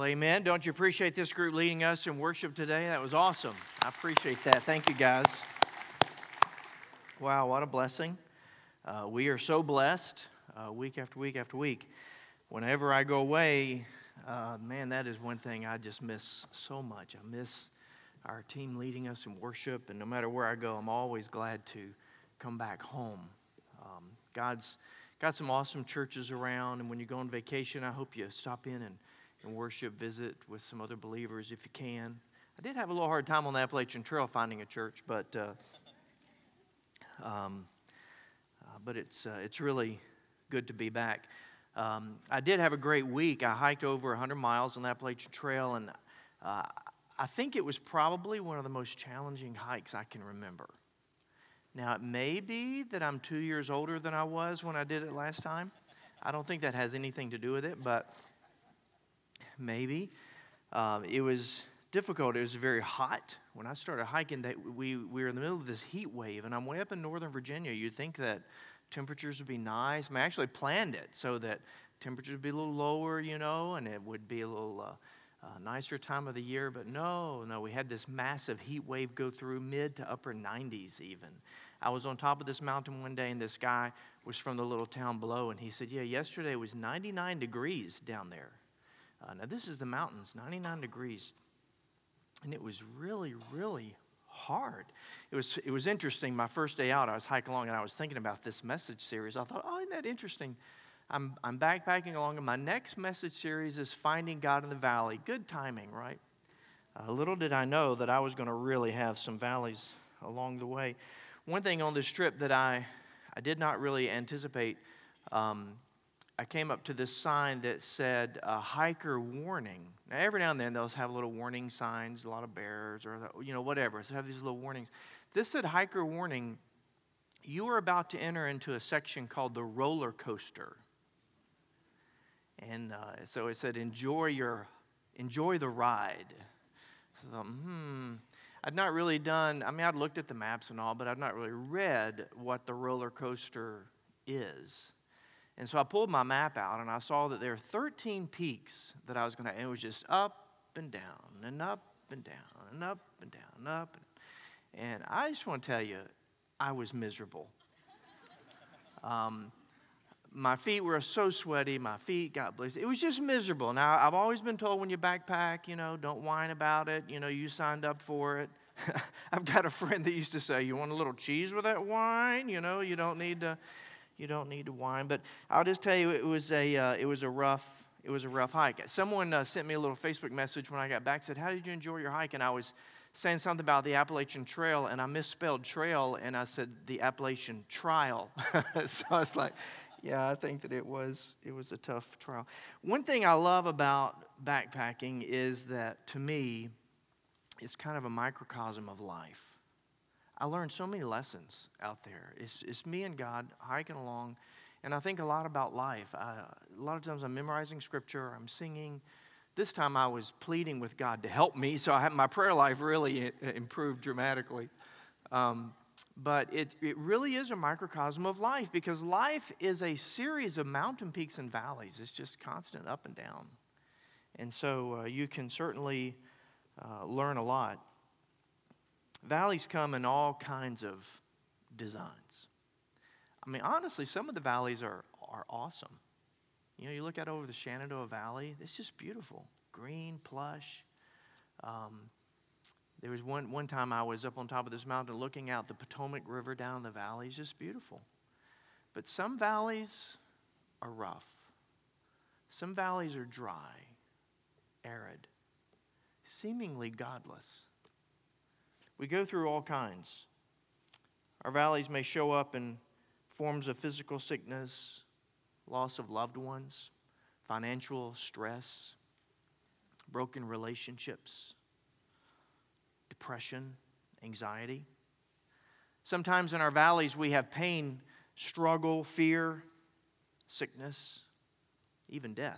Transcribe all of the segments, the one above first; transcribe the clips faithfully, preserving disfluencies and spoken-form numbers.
Well, amen. Don't you appreciate this group leading us in worship today? That was awesome. I appreciate that. Thank you, guys. Wow, what a blessing. Uh, we are so blessed uh, week after week after week. Whenever I go away, uh, man, that is one thing I just miss so much. I miss our team leading us in worship, and no matter where I go, I'm always glad to come back home. Um, God's got some awesome churches around, and when you go on vacation, I hope you stop in and and worship, visit with some other believers if you can. I did have a little hard time on the Appalachian Trail finding a church, but uh, um, uh, but it's uh, it's really good to be back. Um, I did have a great week. I hiked over one hundred miles on the Appalachian Trail, and uh, I think it was probably one of the most challenging hikes I can remember. Now, it may be that I'm two years older than I was when I did it last time. I don't think that has anything to do with it, but maybe. Um, it was difficult. It was very hot. When I started hiking, that we, we were in the middle of this heat wave, and I'm way up in Northern Virginia. You'd think that temperatures would be nice. I, mean, I actually planned it so that temperatures would be a little lower, you know, and it would be a little uh, uh, nicer time of the year. But no, no, we had this massive heat wave go through mid to upper nineties even. I was on top of this mountain one day, and this guy was from the little town below, and he said, yeah, yesterday was ninety-nine degrees down there. Uh, now, this is the mountains, ninety-nine degrees, and it was really, really hard. It was it was interesting. My first day out, I was hiking along, and I was thinking about this message series. I thought, oh, isn't that interesting? I'm, I'm backpacking along, and my next message series is Finding God in the Valley. Good timing, right? Uh, little did I know that I was going to really have some valleys along the way. One thing on this trip that I, I did not really anticipate, um, I came up to this sign that said, uh, hiker warning. Now, every now and then, they'll have little warning signs, a lot of bears or, you know, whatever. So they have these little warnings. This said, hiker warning, you are about to enter into a section called the roller coaster. And uh, so it said, enjoy your, enjoy the ride. So I thought, hmm, I'd not really done, I mean, I'd looked at the maps and all, but I'd not really read what the roller coaster is. And so I pulled my map out, and I saw that there are thirteen peaks that I was going to, and it was just up and down, and up and down, and up and down, and up. And I just want to tell you, I was miserable. Um, my feet were so sweaty, my feet got blistered. It was just miserable. Now, I've always been told when you backpack, you know, don't whine about it. You know, you signed up for it. I've got a friend that used to say, you want a little cheese with that wine? You know, you don't need to... You don't need to whine, but I'll just tell you, it was a uh, it was a rough it was a rough hike. Someone uh, sent me a little Facebook message when I got back. Said, "How did you enjoy your hike?" And I was saying something about the Appalachian Trail, and I misspelled trail, and I said the Appalachian Trial. So I was like, "Yeah, I think that it was it was a tough trial." One thing I love about backpacking is that, to me, it's kind of a microcosm of life. I learned so many lessons out there. It's, it's me and God hiking along, and I think a lot about life. I, a lot of times I'm memorizing scripture, I'm singing. This time I was pleading with God to help me, so I had, my prayer life really improved dramatically. Um, but it, it really is a microcosm of life, because life is a series of mountain peaks and valleys. It's just constant up and down. And so uh, you can certainly uh, learn a lot. Valleys come in all kinds of designs. I mean, honestly, some of the valleys are, are awesome. You know, you look out over the Shenandoah Valley, it's just beautiful. Green, plush. Um, there was one, one time I was up on top of this mountain looking out the Potomac River down the valley. It's just beautiful. But some valleys are rough. Some valleys are dry, arid, seemingly godless. We go through all kinds. Our valleys may show up in forms of physical sickness, loss of loved ones, financial stress, broken relationships, depression, anxiety. Sometimes in our valleys we have pain, struggle, fear, sickness, even death.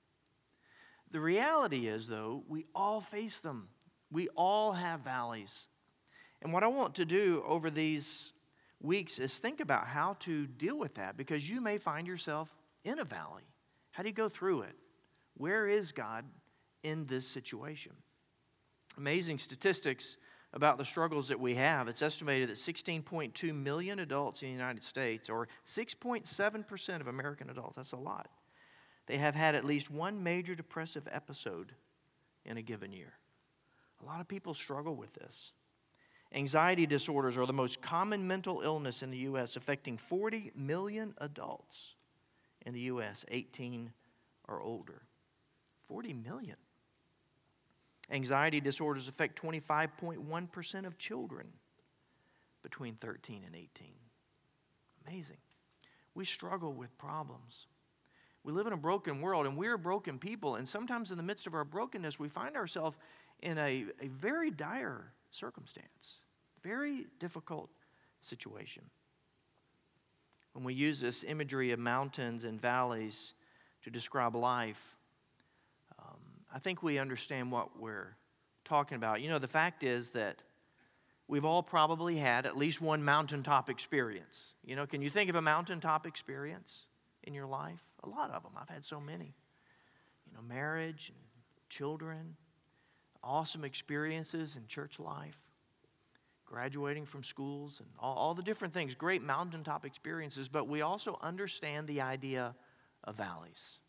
The reality is, though, we all face them. We all have valleys. And what I want to do over these weeks is think about how to deal with that, because you may find yourself in a valley. How do you go through it? Where is God in this situation. Amazing statistics about the struggles that we have. It's estimated that sixteen point two million adults in the United States, or six point seven percent of American adults, that's a lot, they have had at least one major depressive episode in a given year. A lot of people struggle with this. Anxiety disorders are the most common mental illness in the U S, affecting forty million adults in the U S, eighteen or older. forty million. Anxiety disorders affect twenty-five point one percent of children between thirteen and eighteen. Amazing. We struggle with problems. We live in a broken world, and we're broken people, and sometimes in the midst of our brokenness, we find ourselves in a, a very dire circumstance, very difficult situation. When we use this imagery of mountains and valleys to describe life, um, I think we understand what we're talking about. You know, the fact is that we've all probably had at least one mountaintop experience. You know, can you think of a mountaintop experience in your life? A lot of them. I've had so many. You know, marriage and children, awesome experiences in church life, graduating from schools, and all, all the different things, great mountaintop experiences, but we also understand the idea of valleys.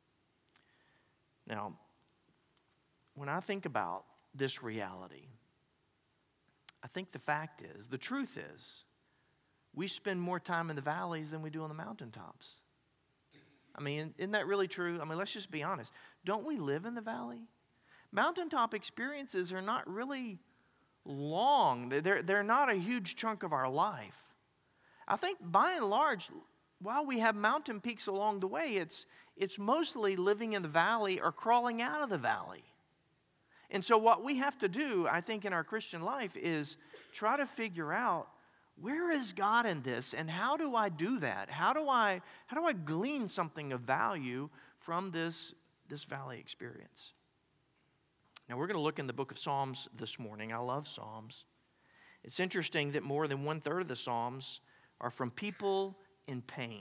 Now, when I think about this reality, I think the fact is, the truth is, we spend more time in the valleys than we do on the mountaintops. I mean, isn't that really true? I mean, let's just be honest. Don't we live in the valley? Mountaintop experiences are not really long. They're, they're not a huge chunk of our life. I think by and large, while we have mountain peaks along the way, it's, it's mostly living in the valley or crawling out of the valley. And so what we have to do, I think, in our Christian life is try to figure out, where is God in this, and how do I do that? How do I, how do I glean something of value from this, this valley experience? Now, we're going to look in the book of Psalms this morning. I love Psalms. It's interesting that more than one-third of the Psalms are from people in pain.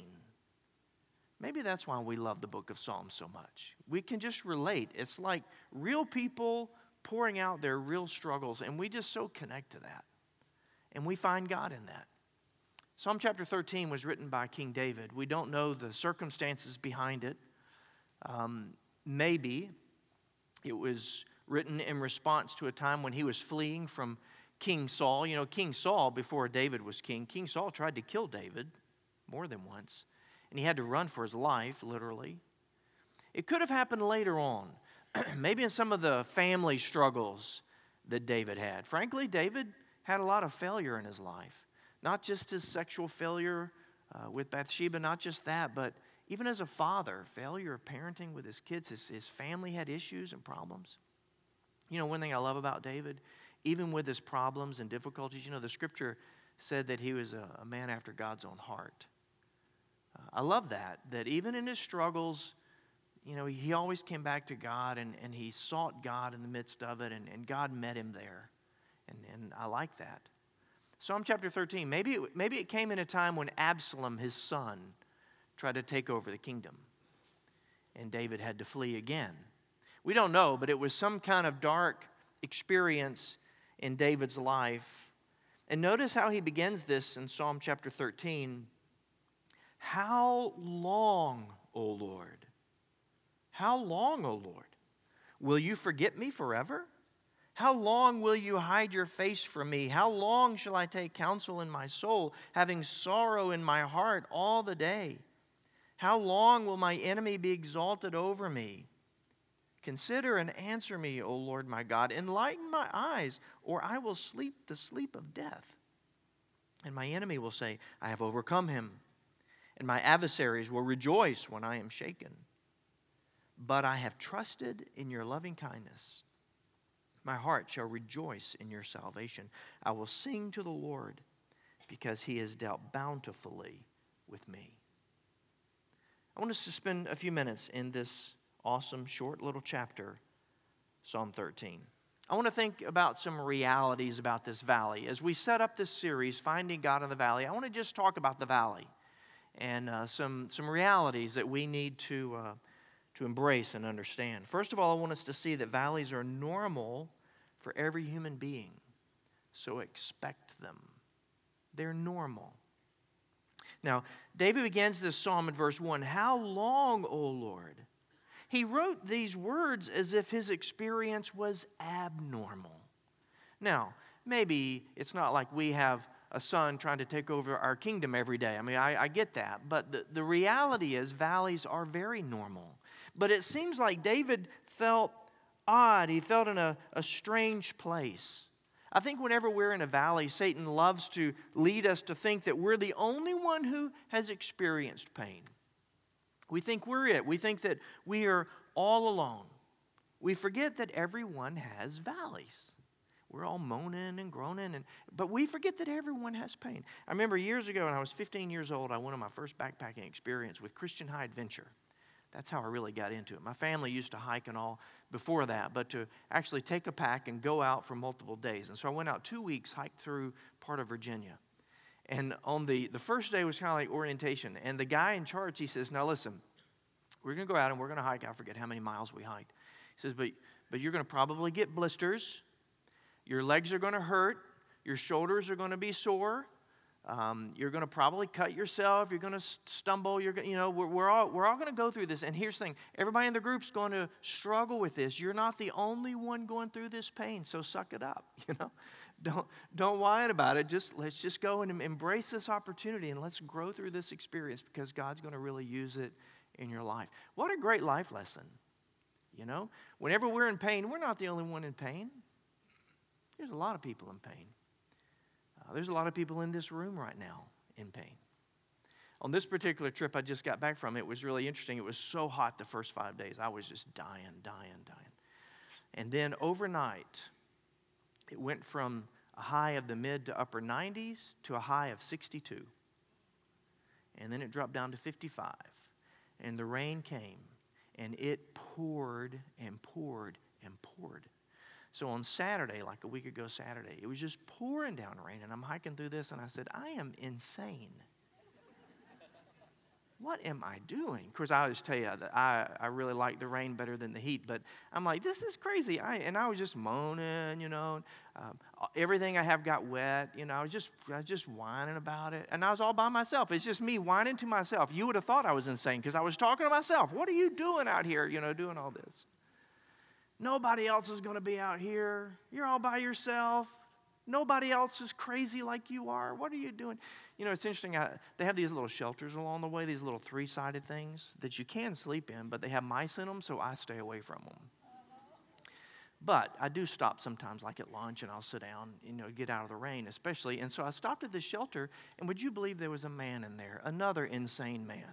Maybe that's why we love the book of Psalms so much. We can just relate. It's like real people pouring out their real struggles, and we just so connect to that. And we find God in that. Psalm chapter thirteen was written by King David. We don't know the circumstances behind it. Um, maybe it was written in response to a time when he was fleeing from King Saul. You know, King Saul, before David was king, King Saul tried to kill David more than once. And he had to run for his life, literally. It could have happened later on. Maybe in some of the family struggles that David had. Frankly, David had a lot of failure in his life. Not just his sexual failure uh, with Bathsheba, not just that, but even as a father, failure of parenting with his kids. His, his family had issues and problems. You know, one thing I love about David, even with his problems and difficulties, you know, the scripture said that he was a, a man after God's own heart. Uh, I love that, that even in his struggles, you know, he always came back to God, and, and he sought God in the midst of it, and, and God met him there. And, and I like that. Psalm chapter thirteen, maybe it, maybe it came in a time when Absalom, his son, tried to take over the kingdom. And David had to flee again. We don't know, but it was some kind of dark experience in David's life. And notice how he begins this in Psalm chapter thirteen. How long, O Lord? How long, O Lord? Will you forget me forever? How long will you hide your face from me? How long shall I take counsel in my soul, having sorrow in my heart all the day? How long will my enemy be exalted over me? Consider and answer me, O Lord my God. Enlighten my eyes, or I will sleep the sleep of death. And my enemy will say, I have overcome him. And my adversaries will rejoice when I am shaken. But I have trusted in your loving kindness. My heart shall rejoice in your salvation. I will sing to the Lord because he has dealt bountifully with me. I want us to spend a few minutes in this awesome, short little chapter, Psalm thirteen. I want to think about some realities about this valley. As we set up this series, Finding God in the Valley, I want to just talk about the valley and uh, some, some realities that we need to, uh, to embrace and understand. First of all, I want us to see that valleys are normal for every human being. So expect them. They're normal. Now, David begins this psalm in verse one. How long, O Lord? He wrote these words as if his experience was abnormal. Now, maybe it's not like we have a son trying to take over our kingdom every day. I mean, I, I get that. But the, the reality is valleys are very normal. But it seems like David felt odd. He felt in a, a strange place. I think whenever we're in a valley, Satan loves to lead us to think that we're the only one who has experienced pain. We think we're it. We think that we are all alone. We forget that everyone has valleys. We're all moaning and groaning, and but we forget that everyone has pain. I remember years ago when I was fifteen years old, I went on my first backpacking experience with Christian High Adventure. That's how I really got into it. My family used to hike and all before that, but to actually take a pack and go out for multiple days. And so I went out two weeks, hiked through part of Virginia. And on the, the first day was kind of like orientation. And the guy in charge, he says, now listen, we're going to go out and we're going to hike. I forget how many miles we hiked. He says, but, but you're going to probably get blisters. Your legs are going to hurt. Your shoulders are going to be sore. Um, you're going to probably cut yourself. You're going to stumble. You're going, you know, we're, we're all we're all going to go through this. And here's the thing: everybody in the group's going to struggle with this. You're not the only one going through this pain, so suck it up. You know, don't don't whine about it. Just let's just go and embrace this opportunity and let's grow through this experience because God's going to really use it in your life. What a great life lesson! You know, whenever we're in pain, we're not the only one in pain. There's a lot of people in pain. Uh, there's a lot of people in this room right now in pain. On this particular trip I just got back from, it was really interesting. It was so hot the first five days. I was just dying, dying, dying. And then overnight, it went from a high of the mid to upper nineties to a high of sixty-two. And then it dropped down to fifty-five. And the rain came, and it poured and poured and poured. So on Saturday, like a week ago Saturday, it was just pouring down rain, and I'm hiking through this, and I said, I am insane. What am I doing? Of course, I always tell you that I, I really like the rain better than the heat, but I'm like, this is crazy. I, and I was just moaning, you know. Um, everything I have got wet, you know. I was just I was just whining about it, and I was all by myself. It's just me whining to myself. You would have thought I was insane because I was talking to myself. What are you doing out here, you know, doing all this? Nobody else is going to be out here. You're all by yourself. Nobody else is crazy like you are. What are you doing? You know, it's interesting. I, they have these little shelters along the way, these little three-sided things that you can sleep in, but they have mice in them, so I stay away from them. But I do stop sometimes, like at lunch, and I'll sit down, you know, get out of the rain, especially. And so I stopped at this shelter, and would you believe there was a man in there, another insane man.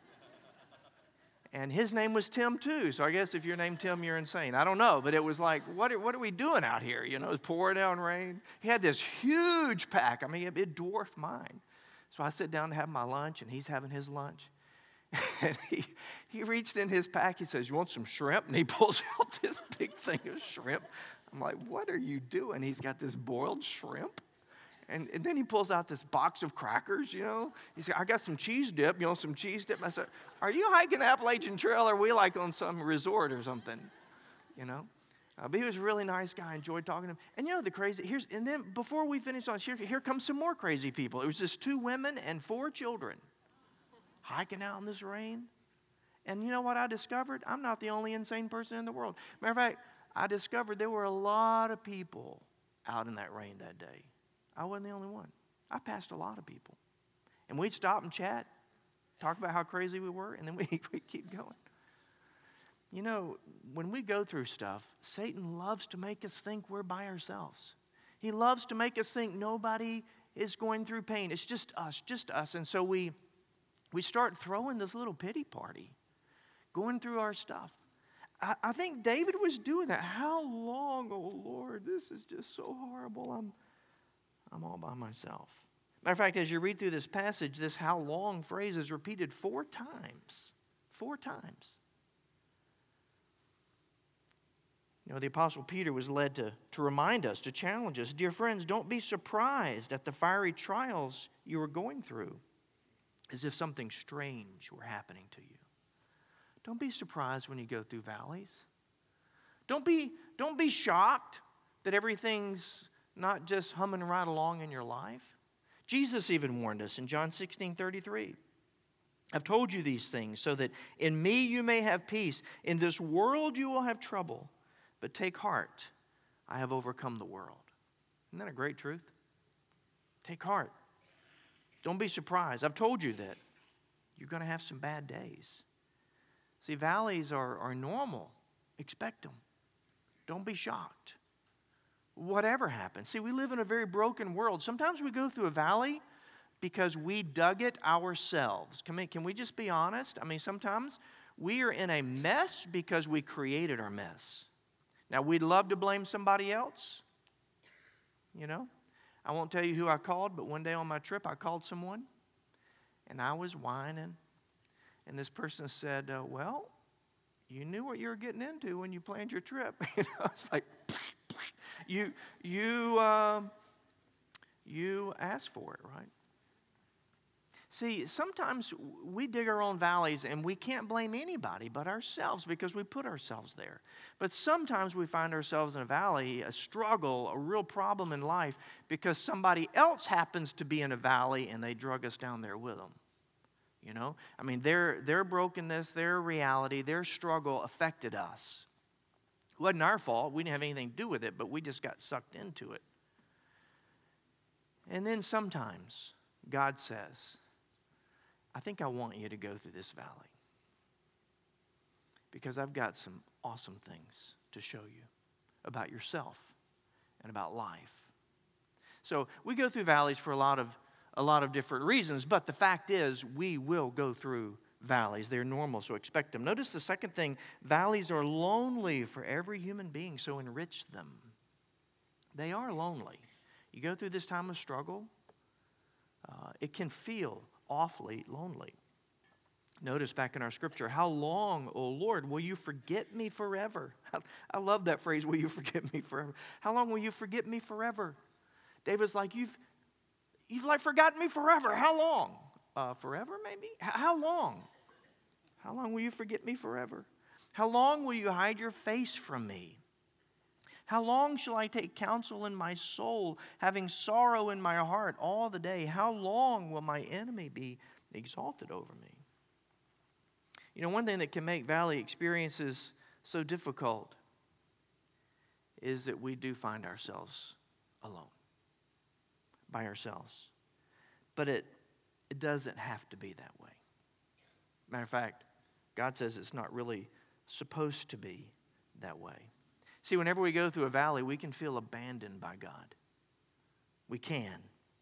And his name was Tim, too. So I guess if you're named Tim, you're insane. I don't know. But it was like, what are, what are we doing out here? You know, it's pouring down rain. He had this huge pack. I mean, it, it dwarfed mine. So I sit down to have my lunch, and he's having his lunch. And he, he reached in his pack. He says, you want some shrimp? And he pulls out this big thing of shrimp. I'm like, what are you doing? He's got this boiled shrimp. And, and then he pulls out this box of crackers, you know. He said, I got some cheese dip, you know, some cheese dip. I said, are you hiking the Appalachian Trail, or are we like on some resort or something, you know? Uh, but he was a really nice guy. I enjoyed talking to him. And you know the crazy, here's, and then before we finish on, here, here comes some more crazy people. It was just two women and four children hiking out in this rain. And you know what I discovered? I'm not the only insane person in the world. Matter of fact, I discovered there were a lot of people out in that rain that day. I wasn't the only one. I passed a lot of people. And we'd stop and chat, talk about how crazy we were, and then we, we'd keep going. You know, when we go through stuff, Satan loves to make us think we're by ourselves. He loves to make us think nobody is going through pain. It's just us, just us. And so we, we start throwing this little pity party, going through our stuff. I, I think David was doing that. How long, oh Lord, this is just so horrible. I'm I'm all by myself. Matter of fact, as you read through this passage, this how long phrase is repeated four times. Four times. You know, the Apostle Peter was led to, to remind us, to challenge us, dear friends, don't be surprised at the fiery trials you are going through, as if something strange were happening to you. Don't be surprised when you go through valleys. Don't be, don't be shocked that everything's not just humming right along in your life. Jesus even warned us in John sixteen thirty-three. I've told you these things so that in me you may have peace. In this world you will have trouble, but take heart. I have overcome the world. Isn't that a great truth? Take heart. Don't be surprised. I've told you that you're going to have some bad days. See, valleys are, are normal. Expect them. Don't be shocked. Whatever happens. See, we live in a very broken world. Sometimes we go through a valley because we dug it ourselves. Can we, can we just be honest? I mean, sometimes we are in a mess because we created our mess. Now, we'd love to blame somebody else. You know, I won't tell you who I called, but one day on my trip, I called someone, and I was whining. And this person said, uh, well, you knew what you were getting into when you planned your trip. You know, it's like, you, you, uh, you asked for it, right? See, sometimes we dig our own valleys and we can't blame anybody but ourselves because we put ourselves there. But sometimes we find ourselves in a valley, a struggle, a real problem in life because somebody else happens to be in a valley and they drug us down there with them. You know, I mean, their, their brokenness, their reality, their struggle affected us. It wasn't our fault. We didn't have anything to do with it, but we just got sucked into it. And then sometimes God says, I think I want you to go through this valley because I've got some awesome things to show you about yourself and about life. So we go through valleys for a lot of a lot of different reasons, but the fact is we will go through valleys. They're normal, so expect them. Notice the second thing, valleys are lonely for every human being, so enrich them. They are lonely. You go through this time of struggle, uh, it can feel awfully lonely. Notice back in our scripture, how long, O Lord, will you forget me forever? I love that phrase, will you forget me forever? How long will you forget me forever? David's like, you've You've like forgotten me forever. How long? Uh, forever, maybe? H- how long? How long will you forget me forever? How long will you hide your face from me? How long shall I take counsel in my soul, having sorrow in my heart all the day? How long will my enemy be exalted over me? You know, one thing that can make valley experiences so difficult is that we do find ourselves alone. By ourselves. But it, it doesn't have to be that way. Matter of fact, God says it's not really supposed to be that way. See, whenever we go through a valley, we can feel abandoned by God. We can.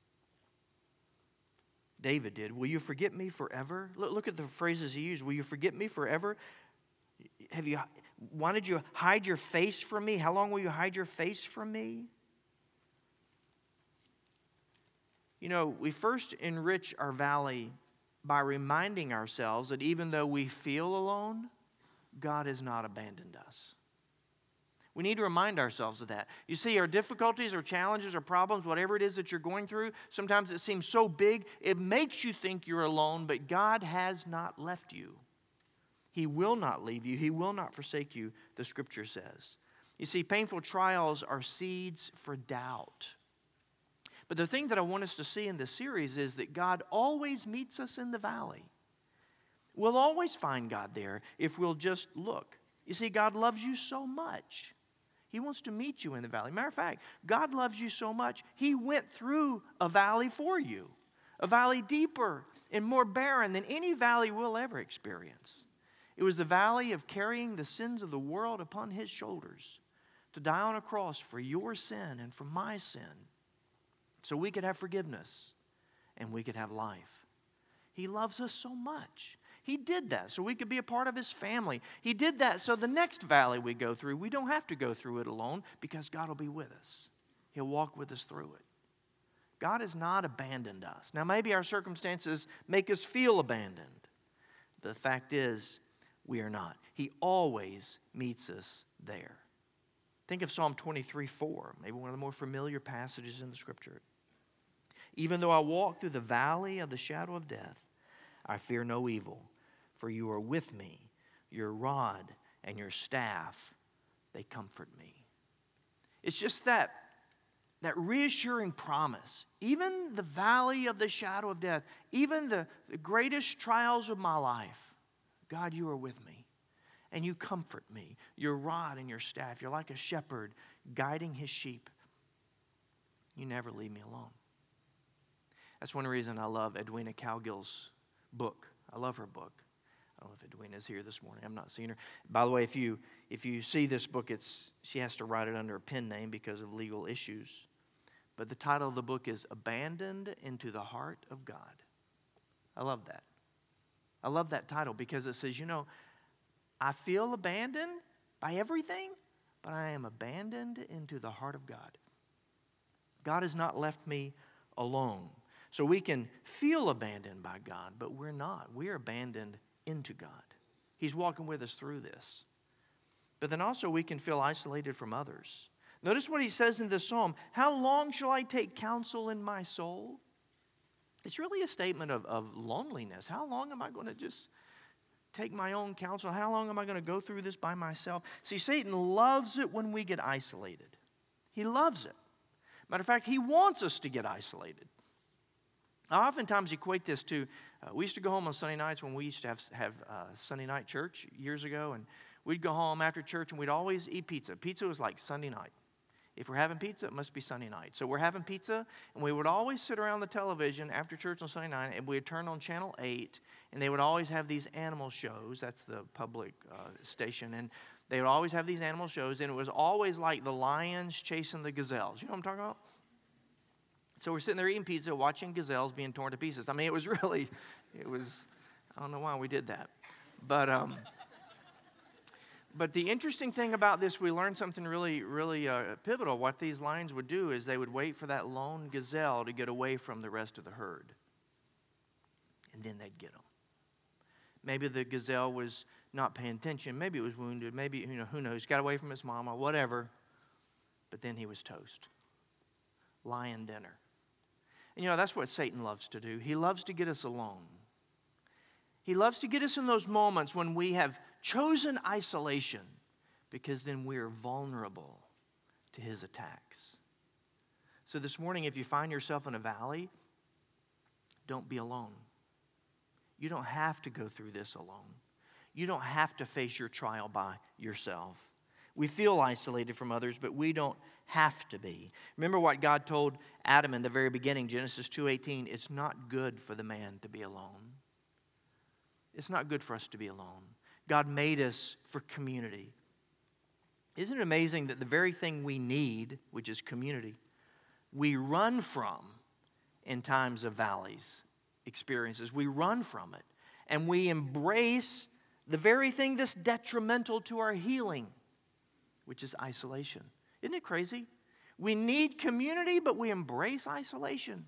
David did. Will you forget me forever? Look, look at the phrases he used. Will you forget me forever? Have you? Why did you hide your face from me? How long will you hide your face from me? You know, we first enrich our valley by reminding ourselves that even though we feel alone, God has not abandoned us. We need to remind ourselves of that. You see, our difficulties or challenges or problems, whatever it is that you're going through, sometimes it seems so big, it makes you think you're alone, but God has not left you. He will not leave you. He will not forsake you, the Scripture says. You see, painful trials are seeds for doubt. But the thing that I want us to see in this series is that God always meets us in the valley. We'll always find God there if we'll just look. You see, God loves you so much. He wants to meet you in the valley. Matter of fact, God loves you so much, He went through a valley for you. A valley deeper and more barren than any valley we'll ever experience. It was the valley of carrying the sins of the world upon His shoulders to die on a cross for your sin and for my sin. So we could have forgiveness and we could have life. He loves us so much. He did that so we could be a part of His family. He did that so the next valley we go through, we don't have to go through it alone because God will be with us. He'll walk with us through it. God has not abandoned us. Now maybe our circumstances make us feel abandoned. The fact is, we are not. He always meets us there. Think of Psalm twenty-three four, maybe one of the more familiar passages in the Scripture. Even though I walk through the valley of the shadow of death, I fear no evil, for you are with me. Your rod and your staff, they comfort me. It's just that, that reassuring promise. Even the valley of the shadow of death, even the, the greatest trials of my life, God, you are with me. And you comfort me. Your rod and your staff, you're like a shepherd guiding his sheep. You never leave me alone. That's one reason I love Edwina Cowgill's book. I love her book. I don't know if Edwina's here this morning. I'm not seeing her. By the way, if you if you see this book, it's she has to write it under a pen name because of legal issues. But the title of the book is Abandoned into the Heart of God. I love that. I love that title because it says, you know, I feel abandoned by everything, but I am abandoned into the heart of God. God has not left me alone. So we can feel abandoned by God, but we're not. We're abandoned into God. He's walking with us through this. But then also we can feel isolated from others. Notice what he says in this psalm. How long shall I take counsel in my soul? It's really a statement of, of loneliness. How long am I going to just take my own counsel? How long am I going to go through this by myself? See, Satan loves it when we get isolated. He loves it. Matter of fact, he wants us to get isolated. I oftentimes equate this to, uh, we used to go home on Sunday nights when we used to have, have uh, Sunday night church years ago, and we'd go home after church and we'd always eat pizza. Pizza was like Sunday night. If we're having pizza, it must be Sunday night. So we're having pizza, and we would always sit around the television after church on Sunday night, and we'd turn on Channel eight, and they would always have these animal shows. That's the public uh, station, and they would always have these animal shows, and it was always like the lions chasing the gazelles. You know what I'm talking about? So we're sitting there eating pizza, watching gazelles being torn to pieces. I mean, it was really, it was, I don't know why we did that. But um, but the interesting thing about this, we learned something really, really uh, pivotal. What these lions would do is they would wait for that lone gazelle to get away from the rest of the herd. And then they'd get him. Maybe the gazelle was not paying attention. Maybe it was wounded. Maybe, you know, who knows, got away from his mama, whatever. But then he was toast. Lion dinner. And you know, that's what Satan loves to do. He loves to get us alone. He loves to get us in those moments when we have chosen isolation, because then we're vulnerable to his attacks. So this morning, if you find yourself in a valley, don't be alone. You don't have to go through this alone. You don't have to face your trial by yourself. We feel isolated from others, but we don't have to be. Remember what God told Adam in the very beginning, Genesis two eighteen, it's not good for the man to be alone. It's not good for us to be alone. God made us for community. Isn't it amazing that the very thing we need, which is community, we run from in times of valleys, experiences. We run from it. And we embrace the very thing that's detrimental to our healing, which is isolation. Isn't it crazy? We need community, but we embrace isolation.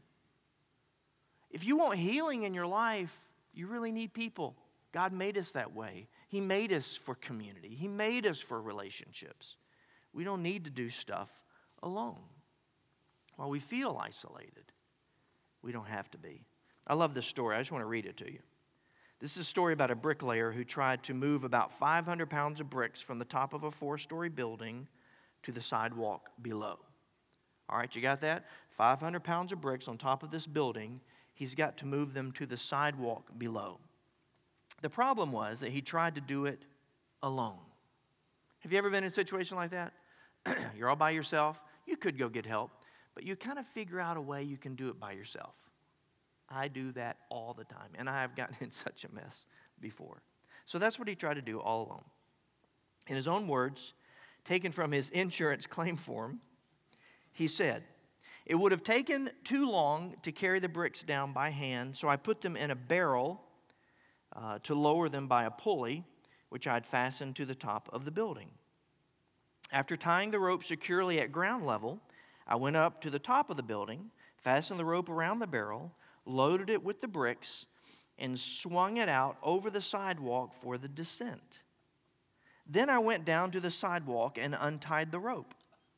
If you want healing in your life, you really need people. God made us that way. He made us for community. He made us for relationships. We don't need to do stuff alone. While we feel isolated, we don't have to be. I love this story. I just want to read it to you. This is a story about a bricklayer who tried to move about five hundred pounds of bricks from the top of a four-story building to the sidewalk below. All right, you got that? five hundred pounds of bricks on top of this building. He's got to move them to the sidewalk below. The problem was that he tried to do it alone. Have you ever been in a situation like that? You're all by yourself. You could go get help, but you kind of figure out a way you can do it by yourself. I do that all the time, and I have gotten in such a mess before. So that's what he tried to do all alone. In his own words, taken from his insurance claim form, he said, "It would have taken too long to carry the bricks down by hand, so I put them in a barrel uh, to lower them by a pulley, which I had fastened to the top of the building. After tying the rope securely at ground level, I went up to the top of the building, fastened the rope around the barrel, loaded it with the bricks, and swung it out over the sidewalk for the descent. Then I went down to the sidewalk and untied the rope.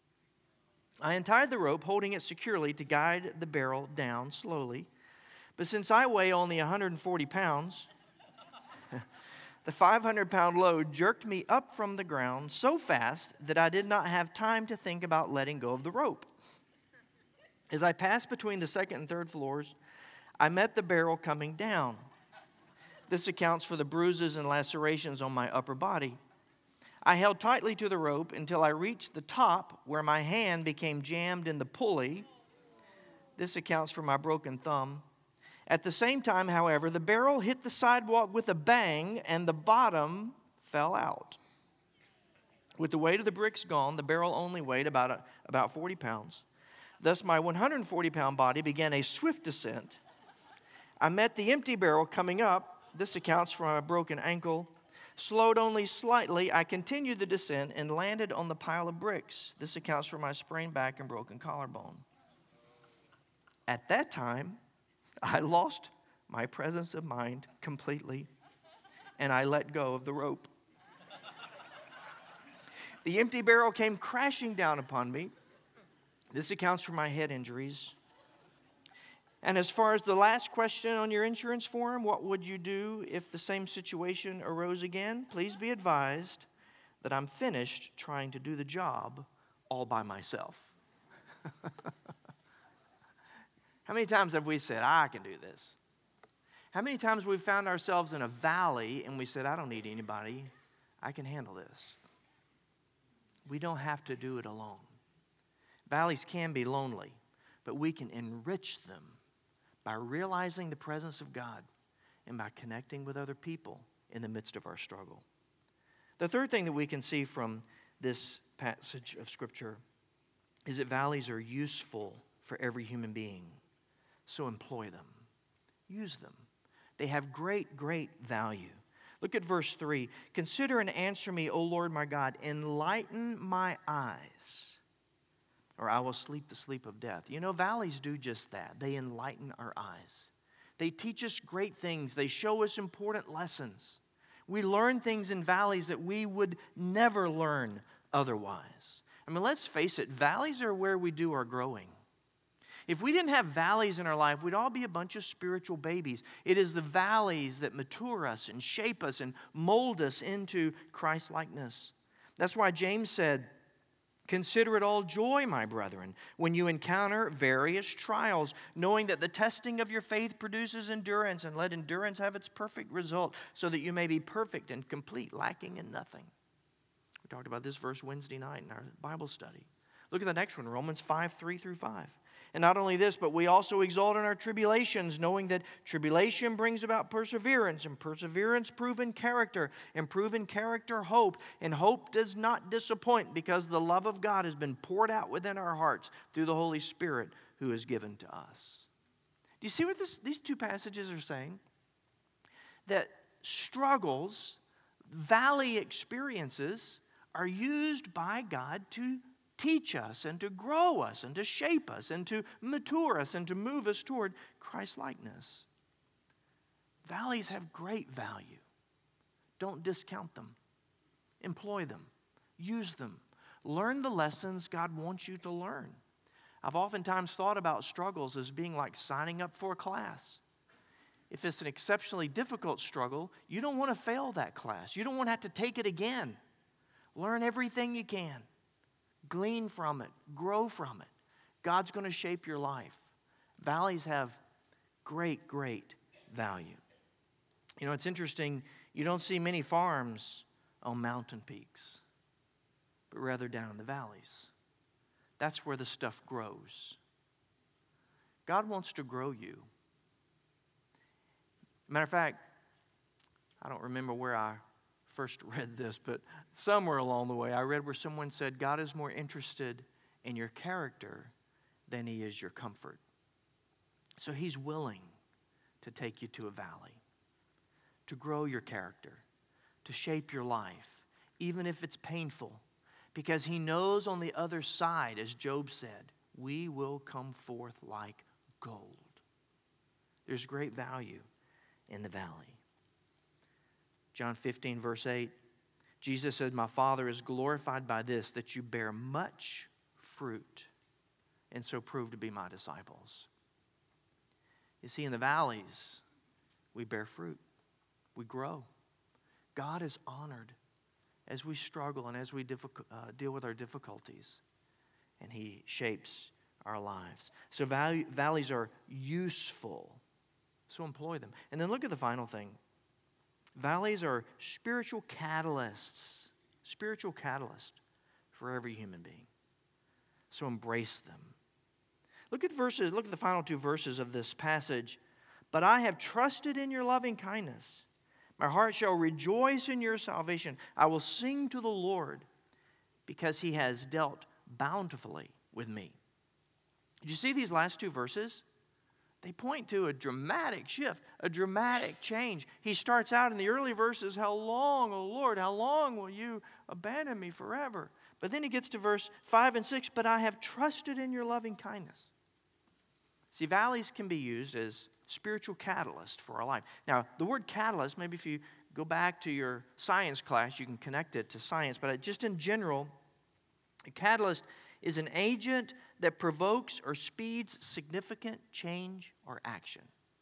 I untied the rope, holding it securely to guide the barrel down slowly. But since I weigh only one hundred forty pounds, The five hundred pound load jerked me up from the ground so fast that I did not have time to think about letting go of the rope. As I passed between the second and third floors, I met the barrel coming down. This accounts for the bruises and lacerations on my upper body. I held tightly to the rope until I reached the top, where my hand became jammed in the pulley. This accounts for my broken thumb. At the same time, however, the barrel hit the sidewalk with a bang and the bottom fell out. With the weight of the bricks gone, the barrel only weighed about, a, about forty pounds. Thus, my one hundred forty pound body began a swift descent. I met the empty barrel coming up. This accounts for my broken ankle. Slowed only slightly, I continued the descent and landed on the pile of bricks. This accounts for my sprained back and broken collarbone. At that time, I lost my presence of mind completely, and I let go of the rope. The empty barrel came crashing down upon me. This accounts for my head injuries. And as far as the last question on your insurance form, what would you do if the same situation arose again? Please be advised that I'm finished trying to do the job all by myself. How many times have we said, I can do this? How many times we've found ourselves in a valley and we said, I don't need anybody. I can handle this. We don't have to do it alone. Valleys can be lonely, but we can enrich them by realizing the presence of God and by connecting with other people in the midst of our struggle. The third thing that we can see from this passage of Scripture is that valleys are useful for every human being. So employ them. Use them. They have great, great value. Look at verse three. Consider and answer me, O Lord my God. Enlighten my eyes, or I will sleep the sleep of death. You know, valleys do just that. They enlighten our eyes. They teach us great things. They show us important lessons. We learn things in valleys that we would never learn otherwise. I mean, let's face it, valleys are where we do our growing. If we didn't have valleys in our life, we'd all be a bunch of spiritual babies. It is the valleys that mature us and shape us and mold us into Christ-likeness. That's why James said, consider it all joy, my brethren, when you encounter various trials, knowing that the testing of your faith produces endurance, and let endurance have its perfect result, so that you may be perfect and complete, lacking in nothing. We talked about this verse Wednesday night in our Bible study. Look at the next one, Romans five, three through five. And not only this, but we also exult in our tribulations, knowing that tribulation brings about perseverance, and perseverance proven character, and proven character hope. And hope does not disappoint, because the love of God has been poured out within our hearts through the Holy Spirit who is given to us. Do you see what this, these two passages are saying? That struggles, valley experiences are used by God to teach us and to grow us and to shape us and to mature us and to move us toward Christ-likeness. Valleys have great value. Don't discount them. Employ them. Use them. Learn the lessons God wants you to learn. I've oftentimes thought about struggles as being like signing up for a class. If it's an exceptionally difficult struggle, you don't want to fail that class. You don't want to have to take it again. Learn everything you can. Glean from it. Grow from it. God's going to shape your life. Valleys have great, great value. You know, it's interesting. You don't see many farms on mountain peaks, but rather down in the valleys. That's where the stuff grows. God wants to grow you. Matter of fact, I don't remember where I first read this, but somewhere along the way I read where someone said, God is more interested in your character than he is your comfort. So he's willing to take you to a valley, to grow your character, to shape your life, even if it's painful, because he knows on the other side, as Job said, we will come forth like gold. There's great value in the valley. John fifteen, verse eight, Jesus said, my Father is glorified by this, that you bear much fruit, and so prove to be my disciples. You see, in the valleys, we bear fruit. We grow. God is honored as we struggle and as we difficult, uh, deal with our difficulties. And He shapes our lives. So value, valleys are useful. So employ them. And then look at the final thing. Valleys are spiritual catalysts. Spiritual catalyst for every human being. So embrace them. Look at verses, look at the final two verses of this passage. But I have trusted in your loving kindness. My heart shall rejoice in your salvation. I will sing to the Lord because He has dealt bountifully with me. Did you see these last two verses? They point to a dramatic shift, a dramatic change. He starts out in the early verses, how long, O Lord, how long will you abandon me forever? But then he gets to verse five and six, but I have trusted in your loving kindness. See, valleys can be used as spiritual catalyst for our life. Now, the word catalyst, maybe if you go back to your science class, you can connect it to science, but just in general, a catalyst is an agent that provokes or speeds significant change or action.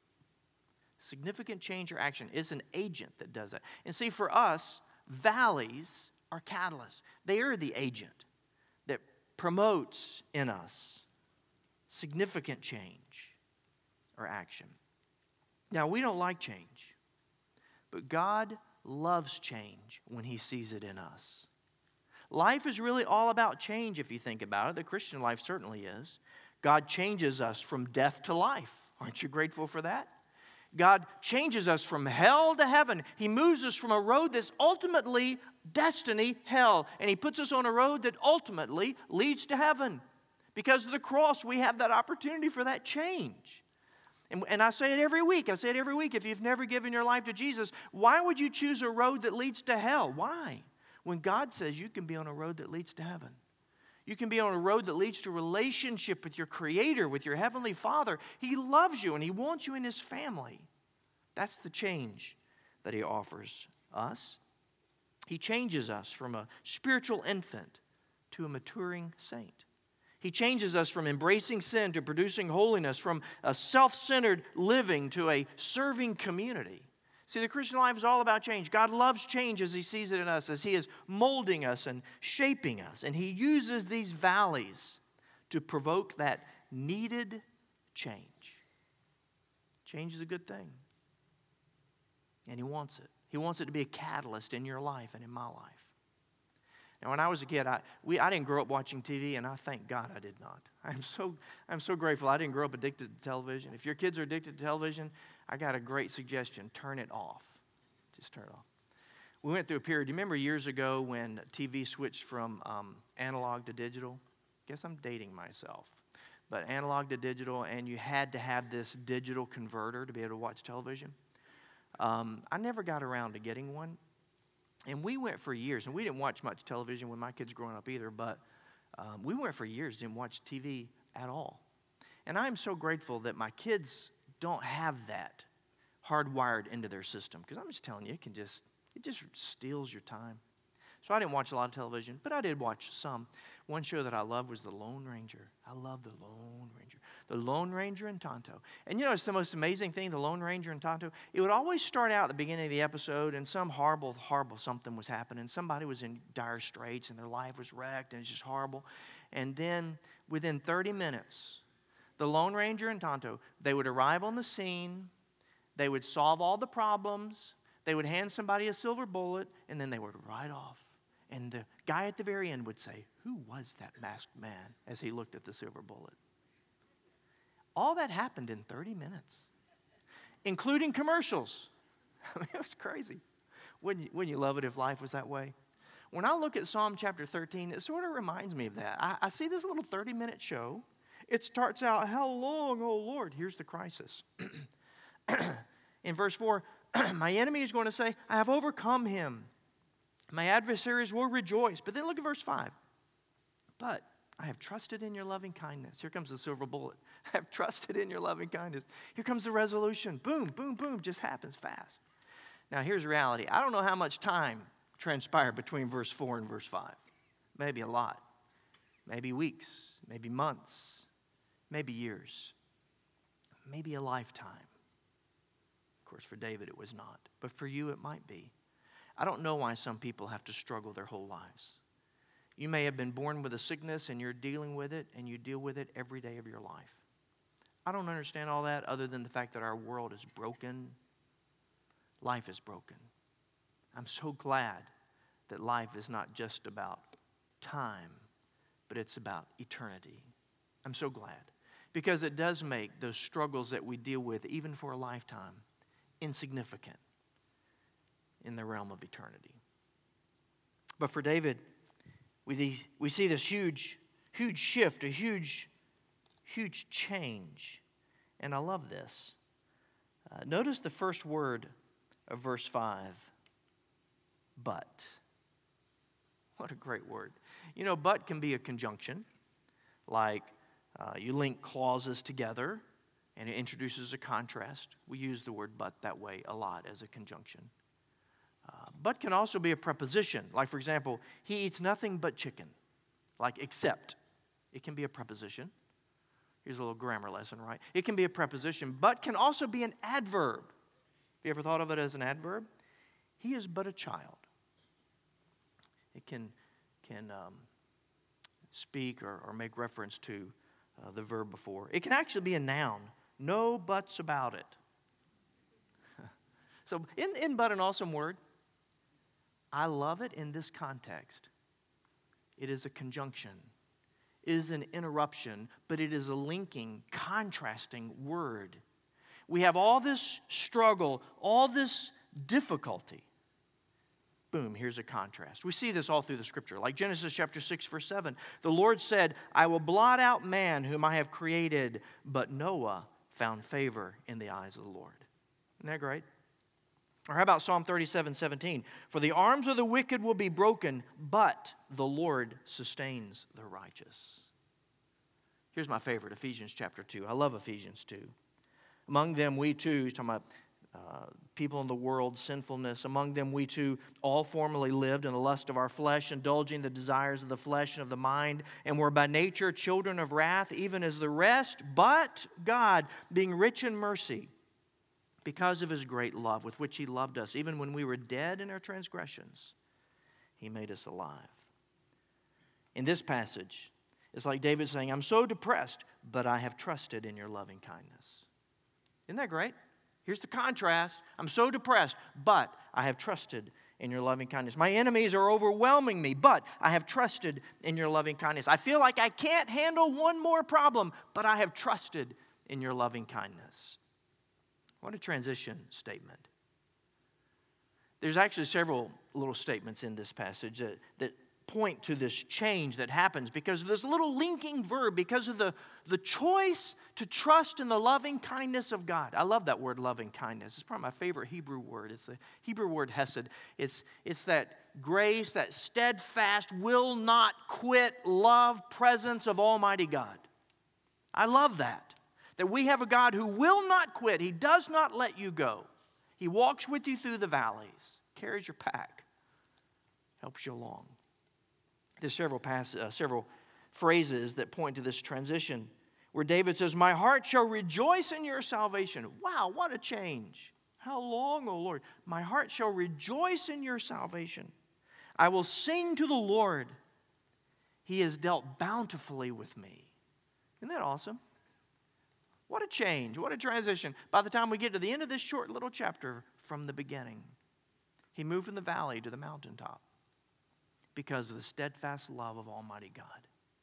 Significant change or action is an agent that does that. And see, for us, valleys are catalysts. They are the agent that promotes in us significant change or action. Now, we don't like change, but God loves change when He sees it in us. Life is really all about change if you think about it. The Christian life certainly is. God changes us from death to life. Aren't you grateful for that? God changes us from hell to heaven. He moves us from a road that's ultimately destiny, hell, and He puts us on a road that ultimately leads to heaven. Because of the cross, we have that opportunity for that change. And, and I say it every week. I say it every week. If you've never given your life to Jesus, why would you choose a road that leads to hell? Why? When God says you can be on a road that leads to heaven. You can be on a road that leads to relationship with your Creator, with your Heavenly Father. He loves you and He wants you in His family. That's the change that He offers us. He changes us from a spiritual infant to a maturing saint. He changes us from embracing sin to producing holiness, from a self-centered living to a serving community. See, the Christian life is all about change. God loves change as He sees it in us, as He is molding us and shaping us. And He uses these valleys to provoke that needed change. Change is a good thing. And He wants it. He wants it to be a catalyst in your life and in my life. Now, when I was a kid, I, we, I didn't grow up watching T V, and I thank God I did not. I'm so, I'm so grateful I didn't grow up addicted to television. If your kids are addicted to television, I got a great suggestion. Turn it off. Just turn it off. We went through a period. Do you remember years ago when T V switched from um, analog to digital? Guess I'm dating myself. But analog to digital, and you had to have this digital converter to be able to watch television. Um, I never got around to getting one. And we went for years, and we didn't watch much television when my kids were growing up either, but um, we went for years, didn't watch T V at all. And I'm so grateful that my kids don't have that hardwired into their system, because I'm just telling you, it can just, it just steals your time. So I didn't watch a lot of television, but I did watch some. One show that I loved was The Lone Ranger. I love The Lone Ranger. The Lone Ranger and Tonto. And you know, it's the most amazing thing, The Lone Ranger and Tonto. It would always start out at the beginning of the episode, and some horrible, horrible something was happening. Somebody was in dire straits, and their life was wrecked, and it's just horrible. And then within thirty minutes, The Lone Ranger and Tonto, they would arrive on the scene, they would solve all the problems, they would hand somebody a silver bullet, and then they would ride off. And the guy at the very end would say, "Who was that masked man?" as he looked at the silver bullet. All that happened in thirty minutes, including commercials. I mean, it was crazy. Wouldn't you, wouldn't you love it if life was that way? When I look at Psalm chapter thirteen, it sort of reminds me of that. I, I see this little thirty-minute show. It starts out, "How long, O Lord?" Here's the crisis. In verse four, "My enemy is going to say, I have overcome him. My adversaries will rejoice." But then look at verse five. "But I have trusted in your loving kindness." Here comes the silver bullet. "I have trusted in your loving kindness." Here comes the resolution. Boom, boom, boom. Just happens fast. Now here's reality. I don't know how much time transpired between verse four and verse five. Maybe a lot. Maybe weeks. Maybe months. Maybe years. Maybe a lifetime. Of course, for David it was not. But for you it might be. I don't know why some people have to struggle their whole lives. You may have been born with a sickness and you're dealing with it, and you deal with it every day of your life. I don't understand all that other than the fact that our world is broken. Life is broken. I'm so glad that life is not just about time, but it's about eternity. I'm so glad. Because it does make those struggles that we deal with, even for a lifetime, insignificant in the realm of eternity. But for David, we, we see this huge, huge shift, a huge, huge change. And I love this. Uh, notice the first word of verse five, but. What a great word. You know, but can be a conjunction, like uh, you link clauses together and it introduces a contrast. We use the word but that way a lot as a conjunction. Uh, but can also be a preposition, like for example, he eats nothing but chicken, like except. It can be a preposition. Here's a little grammar lesson, right? It can be a preposition, but can also be an adverb. Have you ever thought of it as an adverb? He is but a child. It can, can um, speak or, or make reference to uh, the verb before. It can actually be a noun. No buts about it. So, isn't, isn't but an awesome word? I love it in this context. It is a conjunction. It is an interruption, but it is a linking, contrasting word. We have all this struggle, all this difficulty. Boom, here's a contrast. We see this all through the scripture. Like Genesis chapter six, verse seven. The Lord said, I will blot out man whom I have created, but Noah found favor in the eyes of the Lord. Isn't that great? Or how about Psalm thirty-seven, seventeen? For the arms of the wicked will be broken, but the Lord sustains the righteous. Here's my favorite, Ephesians chapter two. I love Ephesians two. Among them we too, he's talking about uh, people in the world, sinfulness. Among them we too all formerly lived in the lust of our flesh, indulging the desires of the flesh and of the mind, and were by nature children of wrath, even as the rest. But God, being rich in mercy, because of his great love with which he loved us, even when we were dead in our transgressions, he made us alive. In this passage, it's like David saying, I'm so depressed, but I have trusted in your loving kindness. Isn't that great? Here's the contrast. I'm so depressed, but I have trusted in your loving kindness. My enemies are overwhelming me, but I have trusted in your loving kindness. I feel like I can't handle one more problem, but I have trusted in your loving kindness. What a transition statement. There's actually several little statements in this passage that, that point to this change that happens because of this little linking verb, because of the, the choice to trust in the loving kindness of God. I love that word, loving kindness. It's probably my favorite Hebrew word. It's the Hebrew word hesed. It's, it's that grace, that steadfast, will not quit love presence of Almighty God. I love that. That we have a God who will not quit. He does not let you go. He walks with you through the valleys, carries your pack, helps you along. There's several pass, uh, several phrases that point to this transition where David says, my heart shall rejoice in your salvation. Wow, what a change. How long, O Lord? My heart shall rejoice in your salvation. I will sing to the Lord. He has dealt bountifully with me. Isn't that awesome? What a change. What a transition. By the time we get to the end of this short little chapter from the beginning, he moved from the valley to the mountaintop because of the steadfast love of Almighty God.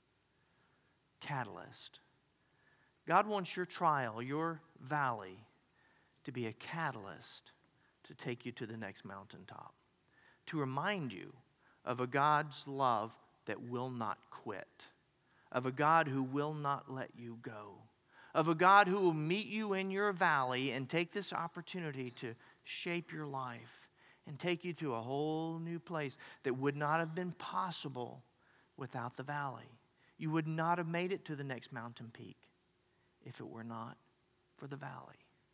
Catalyst. God wants your trial, your valley, to be a catalyst to take you to the next mountaintop, to remind you of a God's love that will not quit, of a God who will not let you go, of a God who will meet you in your valley and take this opportunity to shape your life and take you to a whole new place that would not have been possible without the valley. You would not have made it to the next mountain peak if it were not for the valley.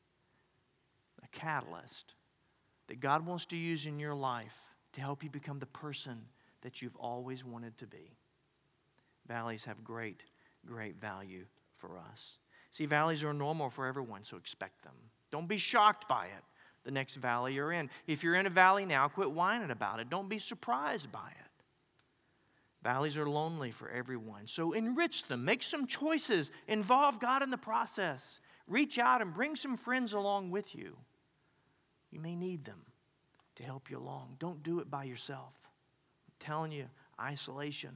A catalyst that God wants to use in your life to help you become the person that you've always wanted to be. Valleys have great, great value for us. See, valleys are normal for everyone, so expect them. Don't be shocked by it. the next valley you're in. If you're in a valley now, quit whining about it. Don't be surprised by it. Valleys are lonely for everyone. So enrich them. Make some choices. Involve God in the process. Reach out and bring some friends along with you. You may need them to help you along. Don't do it by yourself. I'm telling you, isolation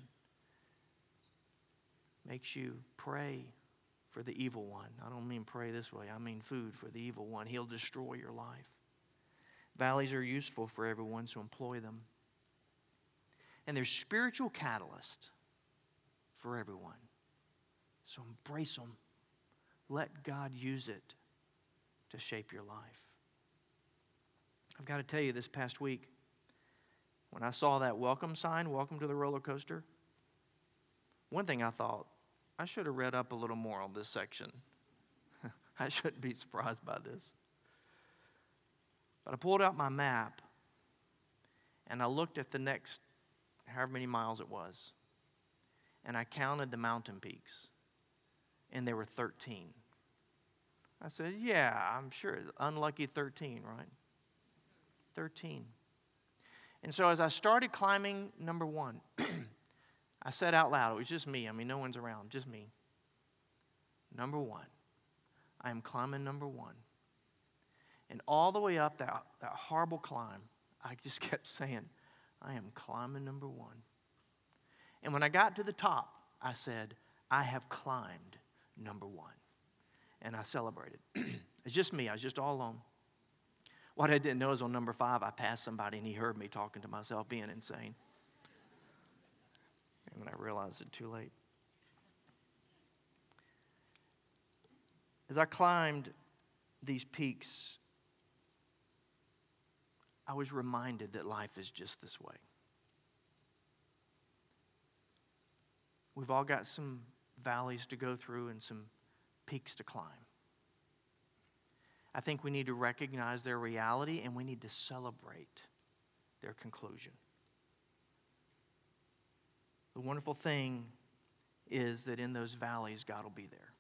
makes you pray for the evil one. I don't mean pray this way. I mean food for the evil one. He'll destroy your life. Valleys are useful for everyone, so employ them. And they're spiritual catalyst for everyone. So embrace them. Let God use it to shape your life. I've got to tell you, this past week, when I saw that welcome sign, welcome to the roller coaster, one thing I thought, I should have read up a little more on this section. I shouldn't be surprised by this. But I pulled out my map, and I looked at the next however many miles it was, and I counted the mountain peaks, and there were thirteen. I said, yeah, I'm sure. Unlucky thirteen, right? thirteen. And so as I started climbing number one, I said out loud, it was just me. I mean, no one's around, just me. Number one. I am climbing number one. And all the way up that, that horrible climb, I just kept saying, I am climbing number one. And when I got to the top, I said, I have climbed number one. And I celebrated. It's just me. I was just all alone. What I didn't know is on number five, I passed somebody and he heard me talking to myself, being insane. And then I realized it too late. As I climbed these peaks, I was reminded that life is just this way. We've all got some valleys to go through and some peaks to climb. I think we need to recognize their reality and we need to celebrate their conclusion. The wonderful thing is that in those valleys, God will be there.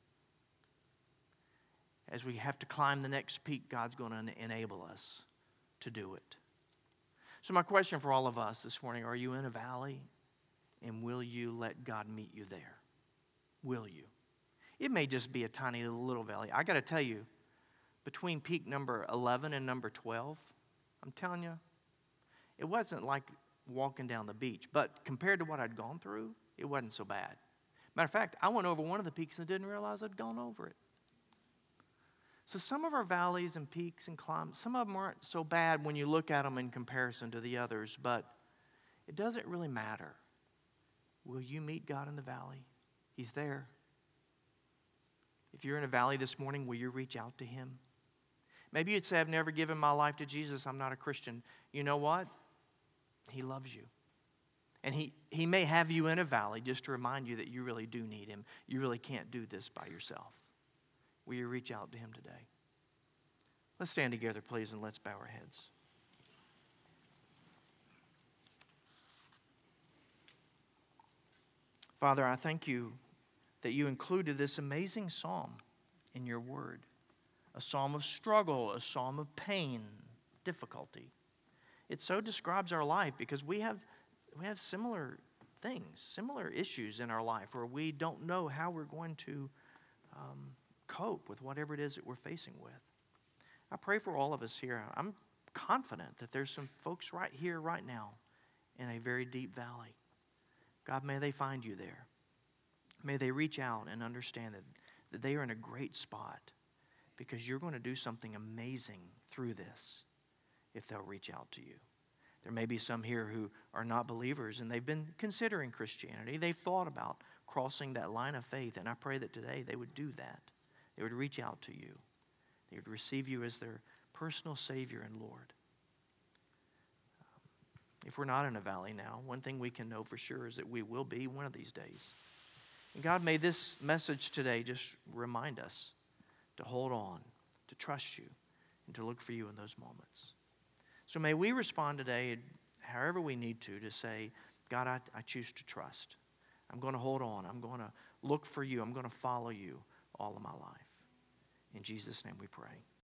As we have to climb the next peak, God's going to enable us to do it. So my question for all of us this morning, are you in a valley? And will you let God meet you there? Will you? It may just be a tiny little valley. I got to tell you, between peak number eleven and number twelve, I'm telling you, it wasn't like walking down the beach. But compared to what I'd gone through, it wasn't so bad. Matter of fact, I went over one of the peaks and didn't realize I'd gone over it. So some of our valleys and peaks and climbs, some of them aren't so bad when you look at them in comparison to the others, but it doesn't really matter. Will you meet God in the valley? He's there. If you're in a valley this morning, will you reach out to Him? Maybe you'd say, I've never given my life to Jesus. I'm not a Christian. You know what? He loves you. And he, he may have you in a valley just to remind you that you really do need Him. You really can't do this by yourself. Will you reach out to Him today? Let's stand together, please, and let's bow our heads. Father, I thank you that you included this amazing psalm in your word. A psalm of struggle, a psalm of pain, difficulty. It so describes our life because we have, we have similar things, similar issues in our life where we don't know how we're going to um, cope with whatever it is that we're facing with. I pray for all of us here. I'm confident that there's some folks right here, right now, in a very deep valley. God, may they find you there. May they reach out and understand that, that they are in a great spot because you're going to do something amazing through this if they'll reach out to you. There may be some here who are not believers and they've been considering Christianity. They've thought about crossing that line of faith, and I pray that today they would do that. They would reach out to you. They would receive you as their personal Savior and Lord. If we're not in a valley now, one thing we can know for sure is that we will be one of these days. And God, may this message today just remind us to hold on, to trust you, and to look for you in those moments. So may we respond today however we need to, to say, God, I, I choose to trust. I'm going to hold on. I'm going to look for you. I'm going to follow you all of my life. In Jesus' name we pray.